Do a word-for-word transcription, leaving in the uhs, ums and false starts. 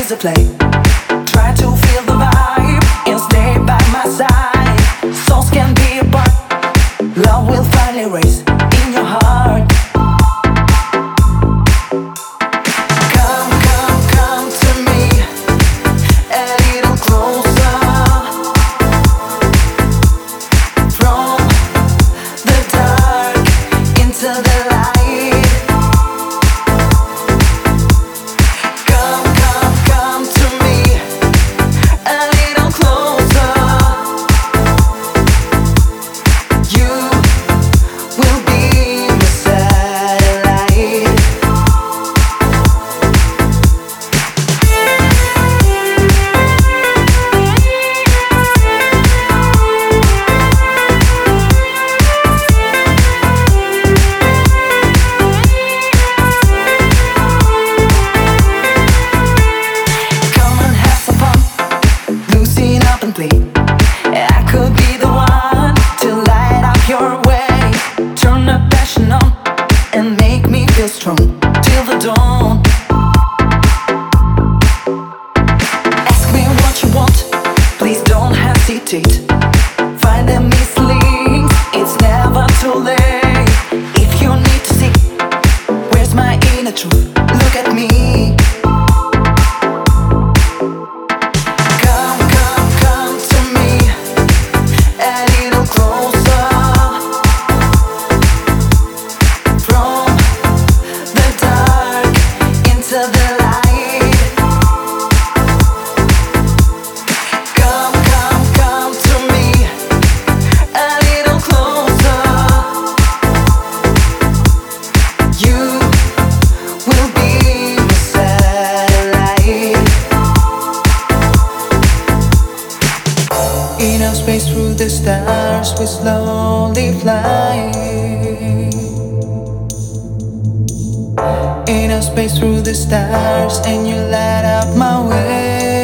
a play. Try to feel the vibe and stay by my side. Souls can be apart. Love will finally raise in your heart. Come, come, come to me a little closer. From the dark into the light. Come, come, come to me a little closer. You will be my satellite. Come and have some fun, loosen up and play. I could be the one to light up your way. Turn the passion on and make me feel strong till the dawn. Ask me what you want, please don't hesitate. Find the misleading, it's never too late. If you need to see where's my inner truth, look at me. Come, come, come to me a little closer. From the dark into the light. Come, come, come to me a little closer. You will be my satellite. In our space through the stars, we slowly fly. In our space through the stars, and you light up my way.